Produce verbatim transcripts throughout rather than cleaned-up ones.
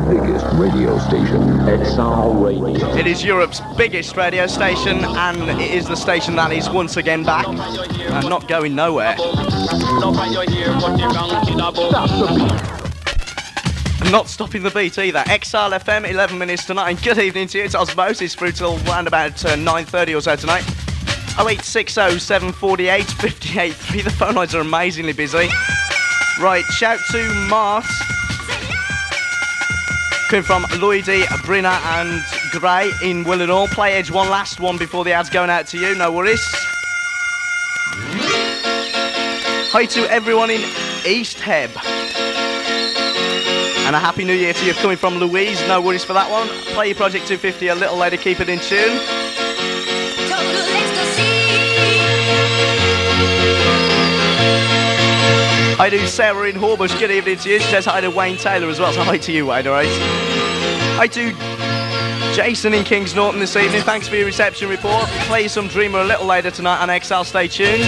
biggest radio station, X R Radio. It is Europe's biggest radio station, and it is the station that is once again back and not going nowhere. Not stopping the beat either. X R F M, eleven minutes tonight, and good evening to you. It's Osmosis through till around about uh, nine thirty or so tonight. oh eight six oh, seven four eight, five eight three. The phone lines are amazingly busy. Right, shout to Mart. Coming from Lloydie, Brinner and Gray in Willenhall. Play Edge one last one before the ad's going out to you, no worries. Hi to everyone in East Heb. And a happy new year to you coming from Louise, no worries for that one. Play your Project two fifty a little later, keep it in tune. Hi to Sarah in Horbush, good evening to you. She says hi to Wayne Taylor as well, so hi to you, Wayne, alright? Hi to Jason in Kings Norton this evening, thanks for your reception report. Play some Dreamer a little later tonight on X L, stay tuned.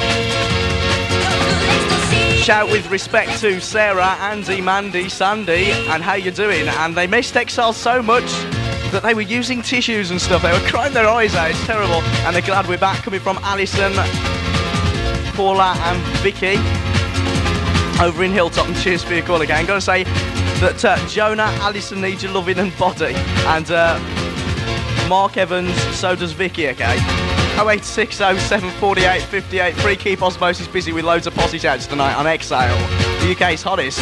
Shout with respect to Sarah, Andy, Mandy, Sandy, and how you doing? And they missed X L so much that they were using tissues and stuff, they were crying their eyes out, it's terrible. And they're glad we're back, coming from Alison, Paula and Vicky over in Hilltop, and cheers for your call again. Gotta say that uh, Jonah, Alison needs your loving and body, and uh, Mark Evans, so does Vicky, okay? oh eight six oh, seven four eight, five eight three. Keep Osmosis busy with loads of posse shouts tonight on Exile, the U K's hottest.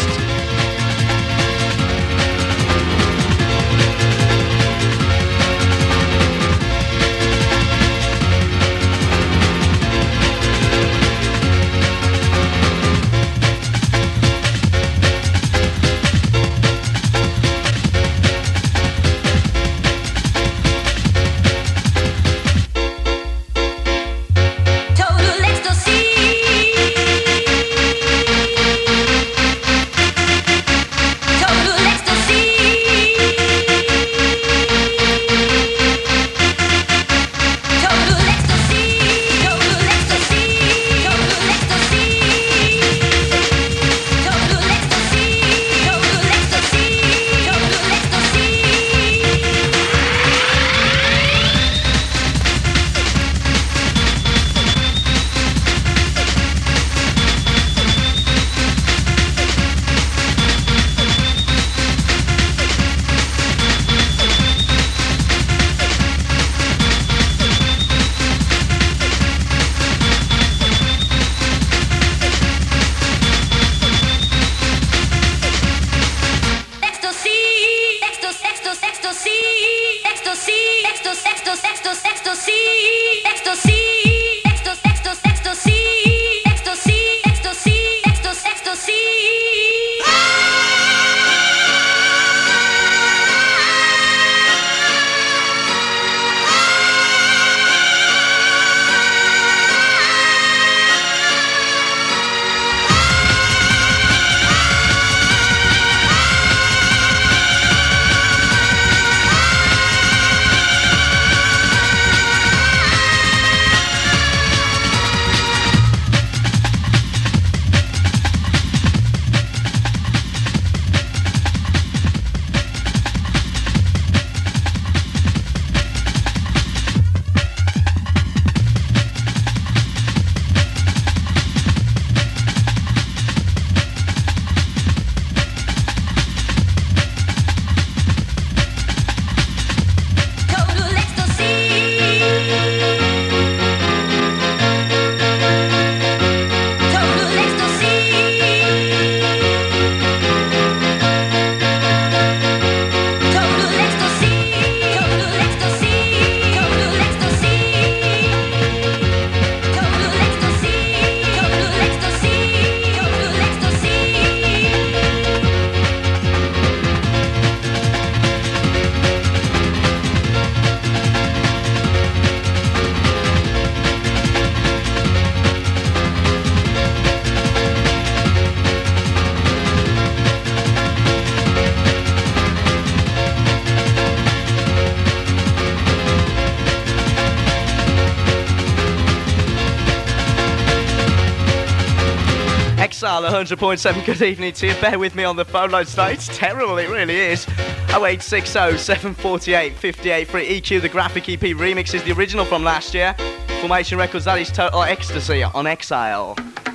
one hundred point seven, good evening to you. Bear with me on the phone line today. It's terrible, it really is. oh eight six oh, seven four eight, five eight three. E Q, the Graphic E P remix, is the original from last year. Formation Records, that is Total Ecstasy on Exile.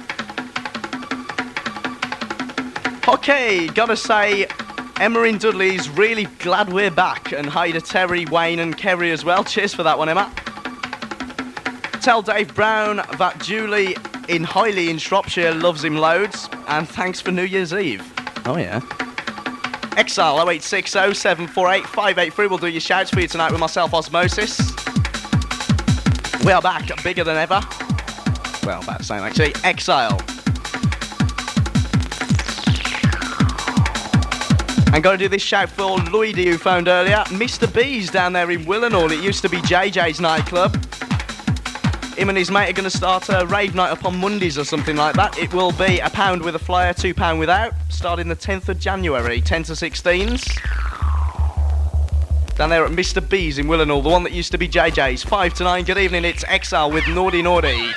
Okay, gotta say, Emma in Dudley's really glad we're back, and hi to Terry, Wayne and Kerry as well. Cheers for that one, Emma. Tell Dave Brown that Julie in Highley in Shropshire loves him loads, and thanks for New Year's Eve. Oh yeah. Exile oh eight six oh, seven four eight, five eight three. We'll do your shouts for you tonight with myself, Osmosis. We are back, bigger than ever. Well, about the same actually. Exile. I'm going to do this shout for Lloydie, who phoned earlier. Mister B's down there in Willenhall. It used to be J J's nightclub. Him and his mate are going to start a rave night up on Mondays or something like that. It will be a pound with a flyer, two pound without, starting the tenth of January, ten to sixteens. Down there at Mister B's in Willenhall, the one that used to be J J's. five to nine, good evening, it's Exile with Naughty Naughty.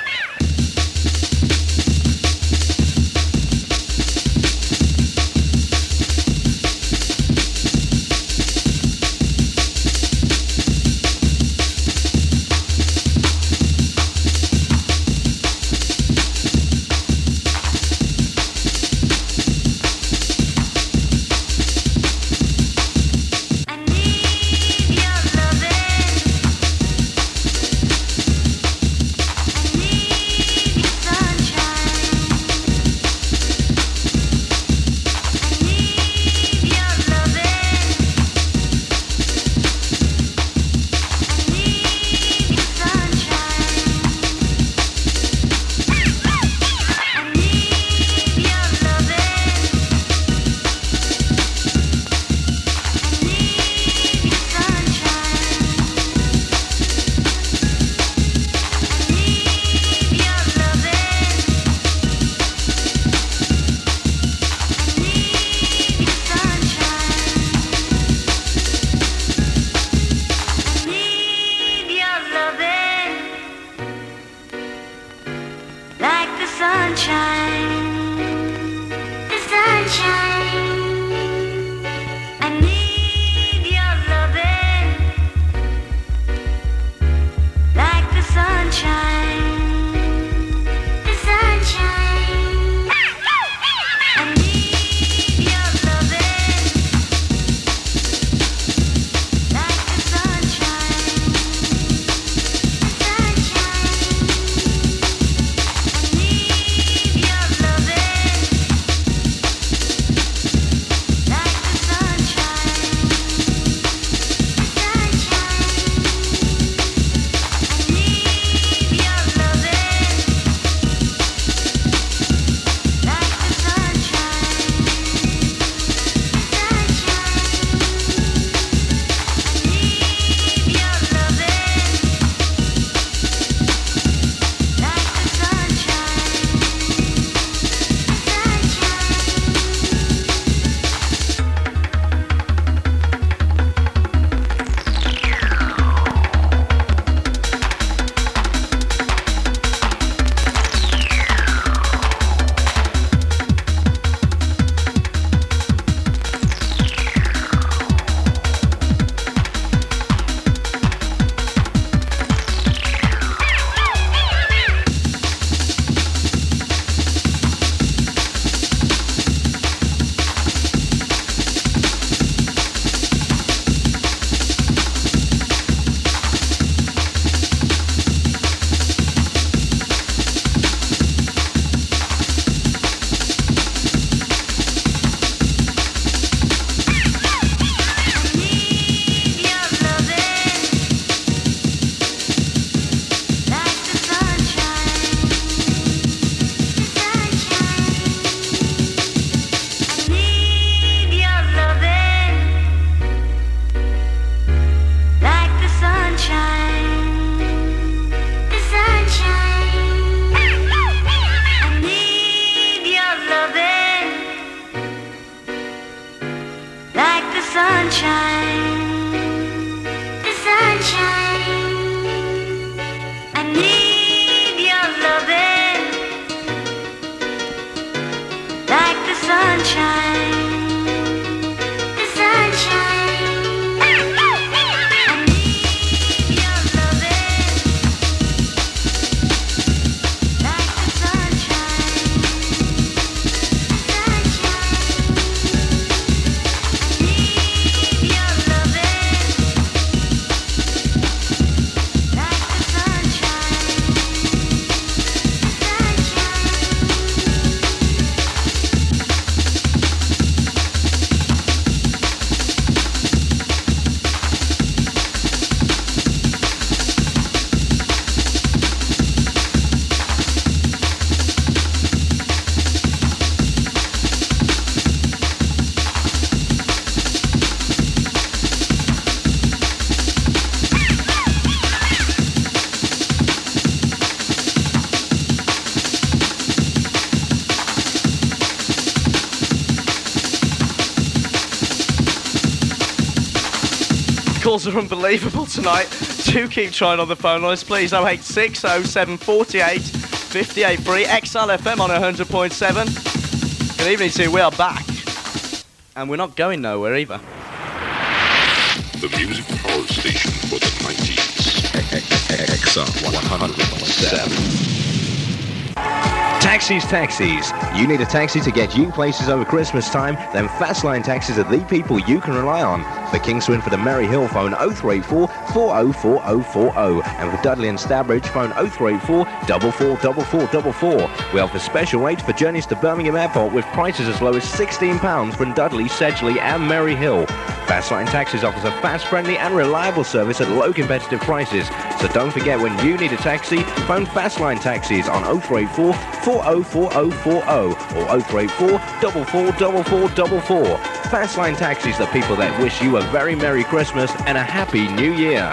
calls are unbelievable tonight. Do keep trying on the phone lines, please. oh eight six oh seven four eight five eight three. X L F M on one hundred point seven. Good evening to you. We are back. And we're not going nowhere either. The music power station for the nineties. X R one hundred point seven. Taxis, taxis. You need a taxi to get you places over Christmas time? Then Fastline Taxis are the people you can rely on. For Kings Swinford and Merry Hill, phone oh three eight four, four oh four oh four oh. And for Dudley and Stourbridge, phone oh three eight four, four four four four four four. We offer special rates for journeys to Birmingham Airport with prices as low as sixteen pounds from Dudley, Sedgley and Merry Hill. Fastline Taxis offers a fast, friendly and reliable service at low competitive prices. So don't forget, when you need a taxi, phone Fastline Taxis on oh three eight four, four oh four oh four oh or oh three eight four, four four four four four four. Fastline Taxis, the people that wish you a very Merry Christmas and a Happy New Year.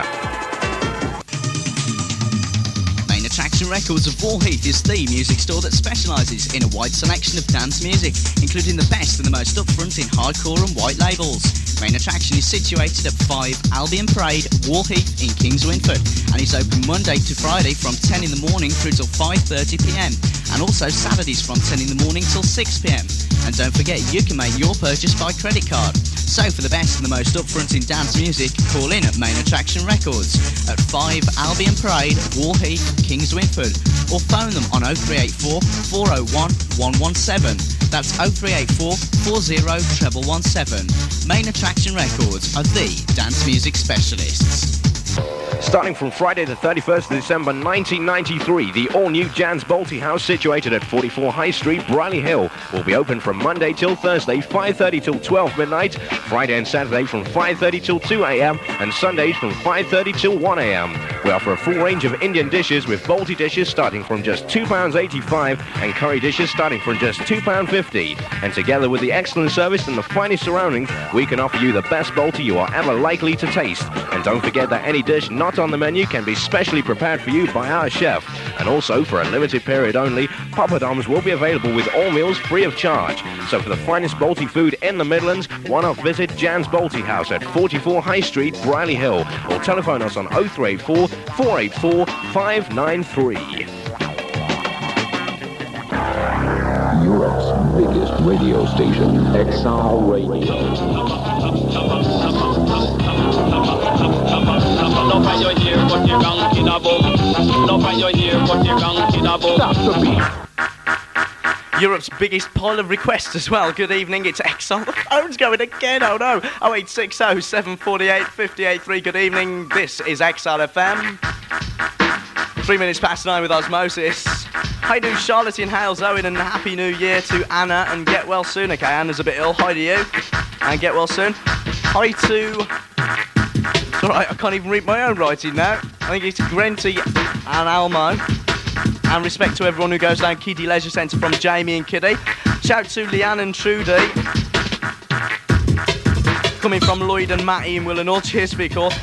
Main Attraction Records of Wallheath is the music store that specialises in a wide selection of dance music, including the best and the most upfront in hardcore and white labels. Main Attraction is situated at five Albion Parade, Wallheath in Kings Winford, and is open Monday to Friday from ten in the morning through till five thirty p m, and also Saturdays from ten in the morning till six p m. And don't forget, you can make your purchase by credit card. So for the best and the most upfront in dance music, call in at Main Attraction Records at five Albion Parade, Wallheath, Kings Winford, or phone them on oh three eight four, four oh one, one one seven. That's oh three eight four, four oh one one one seven. Main Attraction Records are the dance music specialists. Starting from Friday the thirty-first of December nineteen ninety-three, the all-new Jan's Balti House, situated at forty-four High Street, Briley Hill, will be open from Monday till Thursday, five thirty till twelve midnight, Friday and Saturday from five thirty till two a m, and Sundays from five thirty till one a m. We offer a full range of Indian dishes, with Balti dishes starting from just two pounds eighty-five and curry dishes starting from just two pounds fifty. And together with the excellent service and the finest surroundings, we can offer you the best Balti you are ever likely to taste. And don't forget that any dish not on the menu can be specially prepared for you by our chef. And also, for a limited period only, poppadoms will be available with all meals free of charge. So for the finest Balti food in the Midlands, why not visit Jan's Balti House at forty-four High Street, Briley Hill, or telephone us on oh three eight four, four eight four, five nine three. Europe's biggest radio station, X R Radio. Stop the beat. Europe's biggest pile of requests as well. Good evening, it's X R. The phone's going again, oh no. oh eight six oh, seven four eight, five eight three. Good evening, this is X R F M. Three minutes past nine with Osmosis. Hi to Charlotte in Hales Owen, and Happy New Year to Anna, and get well soon. Okay, Anna's a bit ill. Hi to you, and get well soon. Hi to... It's alright, I can't even read my own writing now. I think it's Grenty and Almo. And respect to everyone who goes down Kiddie Leisure Centre from Jamie and Kiddie. Shout to Leanne and Trudy. Coming from Lloyd and Matty in Willenhall. Cheers for your call.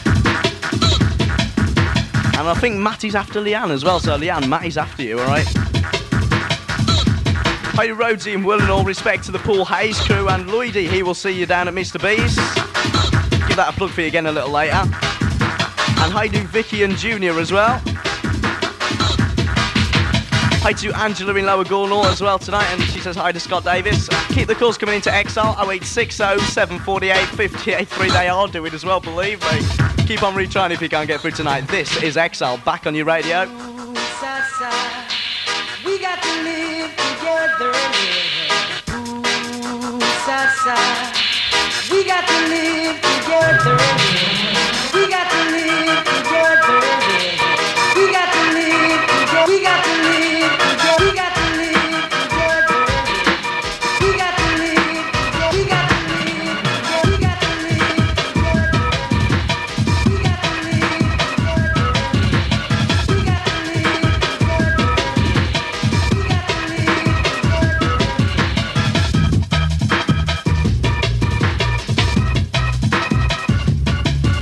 And I think Matty's after Leanne as well. So Leanne, Matty's after you, alright? Hi to Rhodesy in Willenhall. Respect to the Paul Hayes crew. And Lloydie, he will see you down at Mister B's. Give that a plug for you again a little later. And hi to Vicky and Junior as well. Hi to Angela in Lower Gornall as well tonight, and she says hi to Scott Davis. Keep the calls coming into X R oh eight six oh, seven four eight, five eight three. They are doing as well, believe me. Keep on retrying if you can't get through tonight. This is X R, back on your radio. Ooh, sa, sa. We got to live together. Ooh, sa, sa. We got to live together. We got to live together. We got to live together. We got to live. We got to live together. We got to live together. We got to live together. We got to live together. We got to live together. We got to live together. We got to live together.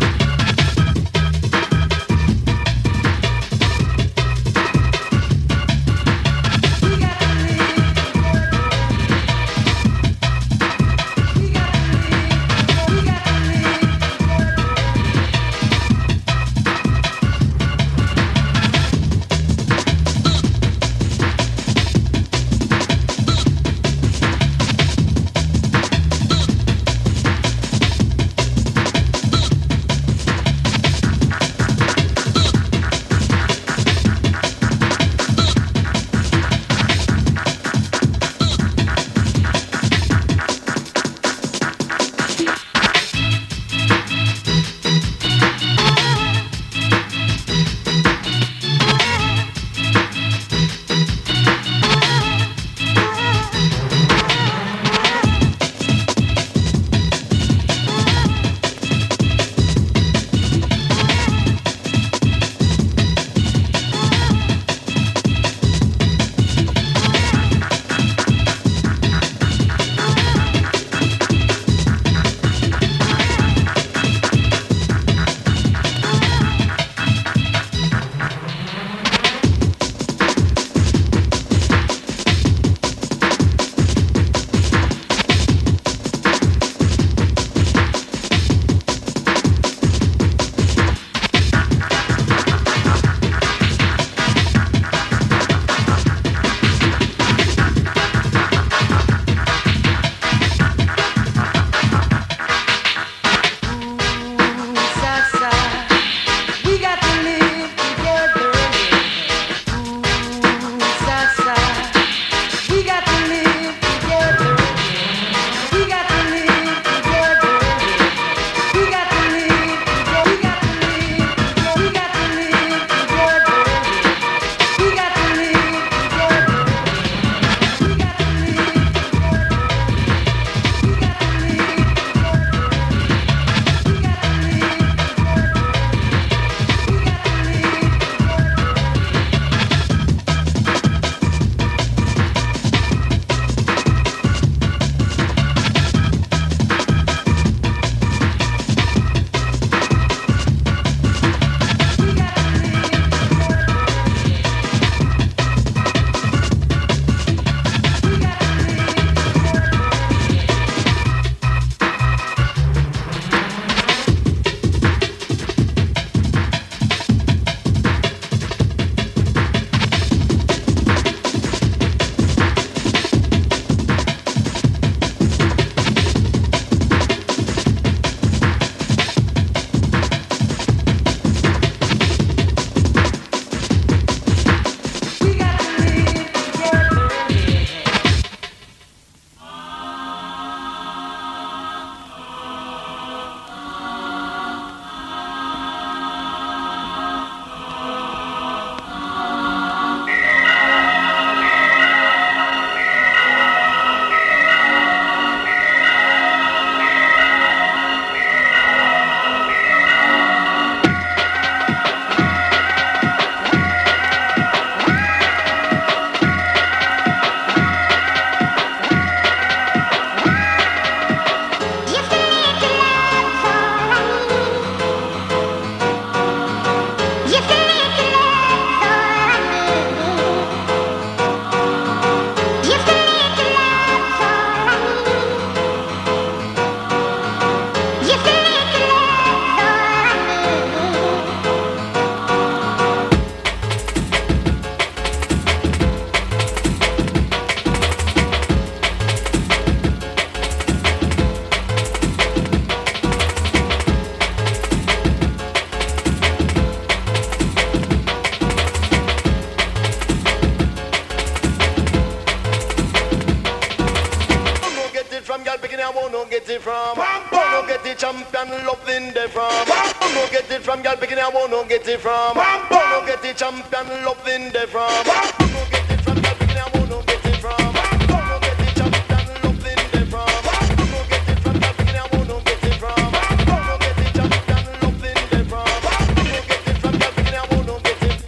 wanna get it from? Wanna get the champion loving the from? Wanna get it from girl picking I wanna get it from? Wanna get the champion loving the from? Wanna get it from girl picking I wanna get it from? Wanna get the champion loving the from? Wanna get it from girl picking I wanna get it from? Wanna get the champion loving the from? Wanna get it from girl picking I wanna get it.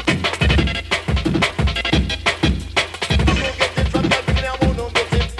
Wanna get it from girl picking I wanna get it.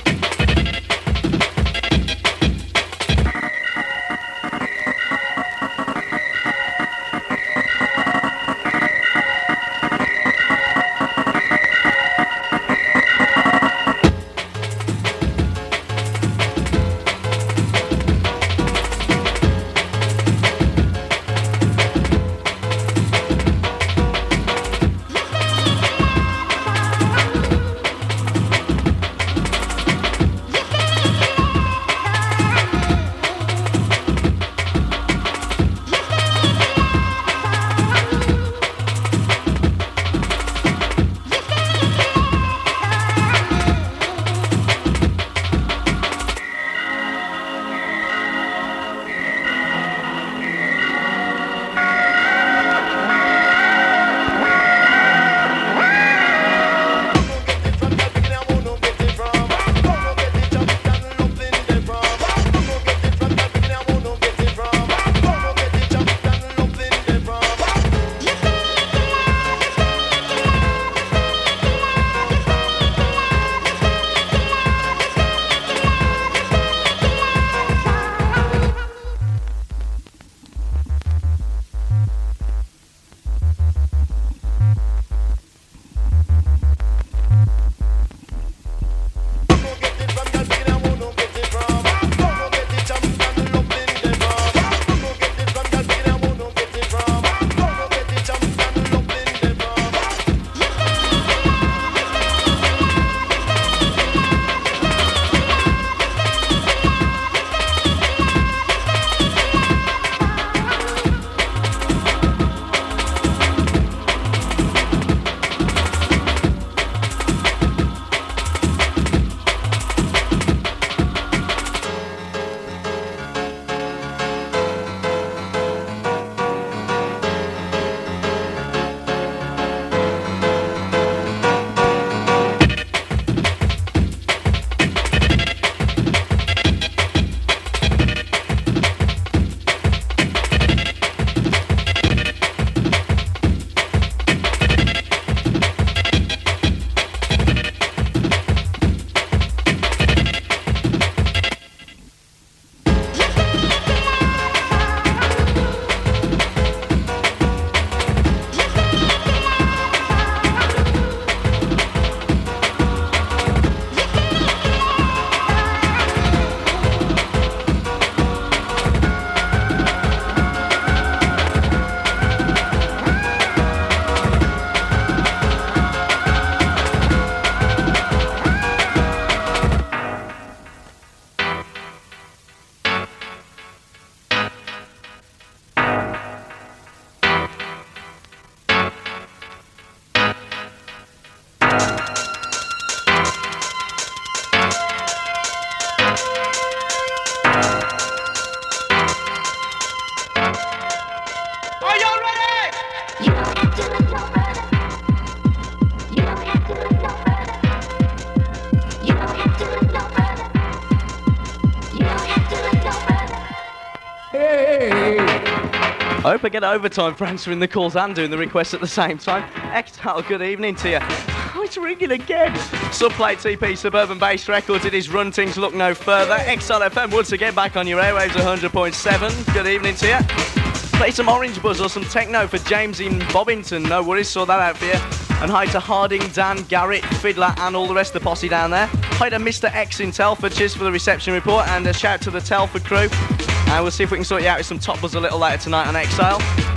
I hope I get overtime for answering the calls and doing the requests at the same time. Exile, good evening to you. Oh, it's ringing again. Subplate T P, Suburban Bass Records. It is Runtings, look no further. Exile F M once again back on your airwaves, one hundred point seven. Good evening to you. Play some Orange Buzz or some techno for James in Bobbington. No worries, sort that out for you. And hi to Harding, Dan, Garrett, Fiddler and all the rest of the posse down there. Hi to Mister X in Telford, cheers for the reception report, and a shout to the Telford crew. And we'll see if we can sort you out with some Top Buzz a little later tonight on Exile.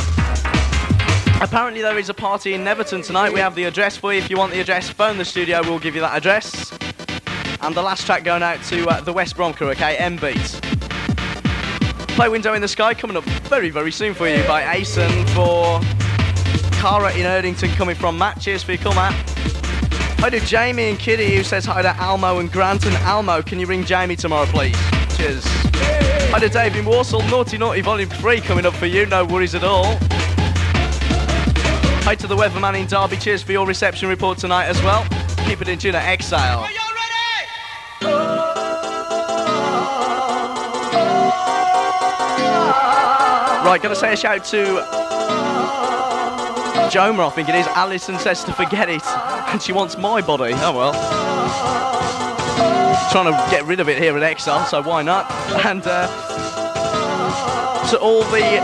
Apparently there is a party in Neverton tonight. We have the address for you. If you want the address, phone the studio, we'll give you that address. And the last track going out to uh, the West Brom crew, okay, M-Beat. Play Window in the Sky coming up very, very soon for you by Asen. For Cara in Erdington coming from Matt. Cheers for your call, Matt. Hi to Jamie and Kitty, who says hi to Almo and Grant. And Almo, can you ring Jamie tomorrow, please? Cheers cheers. Hi to Dave in Warsaw, Naughty Naughty Volume three coming up for you, no worries at all. Hi to the Weatherman in Derby, cheers for your reception report tonight as well. Keep it in tune at Exile. Right, gotta say a shout out to Joma, I think it is. Alison says to forget it, and she wants my body. Oh well. Trying to get rid of it here at Exile, so why not? And uh, to all the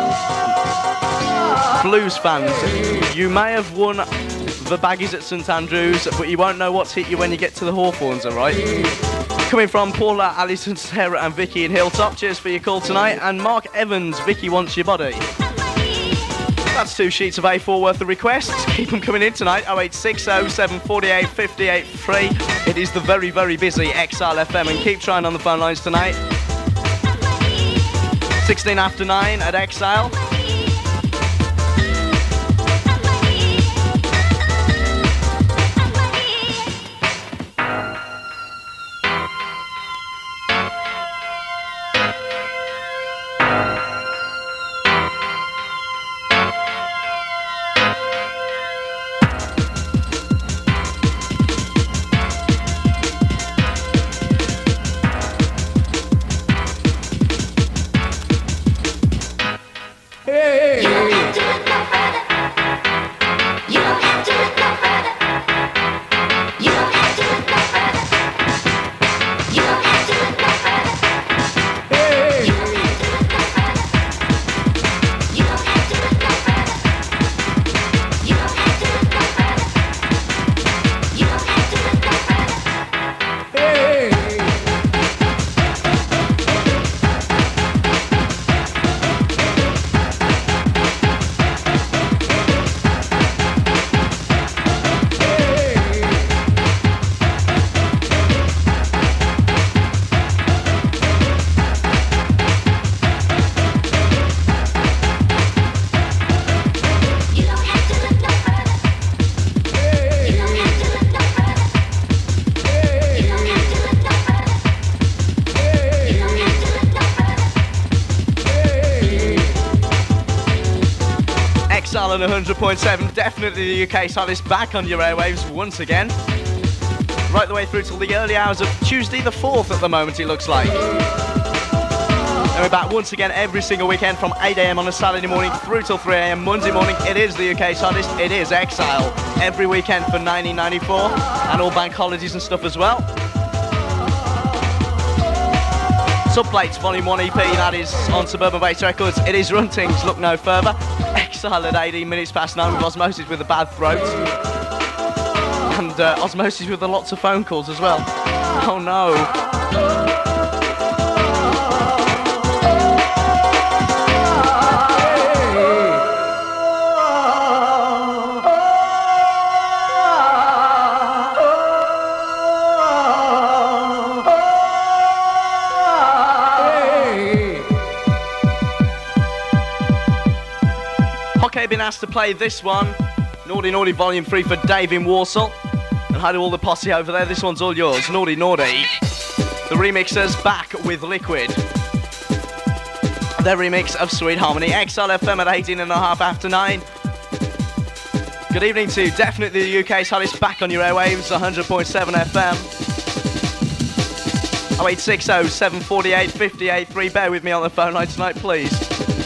Blues fans, you may have won the baggies at St Andrews, but you won't know what's hit you when you get to the Hawthorns, alright? Coming from Paula, Alison, Sarah and Vicky in Hilltop, cheers for your call tonight. And Mark Evans, Vicky wants your body. That's two sheets of A four worth of requests. Keep them coming in tonight, oh eight six oh, seven four eight, five eight three. It is the very, very busy Exile F M, and keep trying on the phone lines tonight. sixteen after nine at Exile. one hundred point seven, definitely the U K's hottest, back on your airwaves once again. Right the way through till the early hours of Tuesday the fourth at the moment, it looks like. And we're back once again every single weekend from eight a m on a Saturday morning through till three a m Monday morning. It is the U K's hottest, it is Exile. Every weekend for nineteen ninety-four, and all bank holidays and stuff as well. Subplates Volume one E P, that is on Suburban Bass Records. It is Runtings, look no further. Exile at eighteen minutes past nine with Osmosis with a bad throat. And uh, Osmosis with a lots of phone calls as well. Oh no. Been asked to play this one, Naughty Naughty Volume three for Dave in Warsaw. And hi to all the posse over there, this one's all yours, Naughty Naughty. The remixers back with Liquid. Their remix of Sweet Harmony. Exile F M at eighteen and a half after nine. Good evening to definitely the U K's hottest, back on your airwaves, one hundred point seven F M. oh eight six oh, seven four eight, five eight three, bear with me on the phone line tonight, please.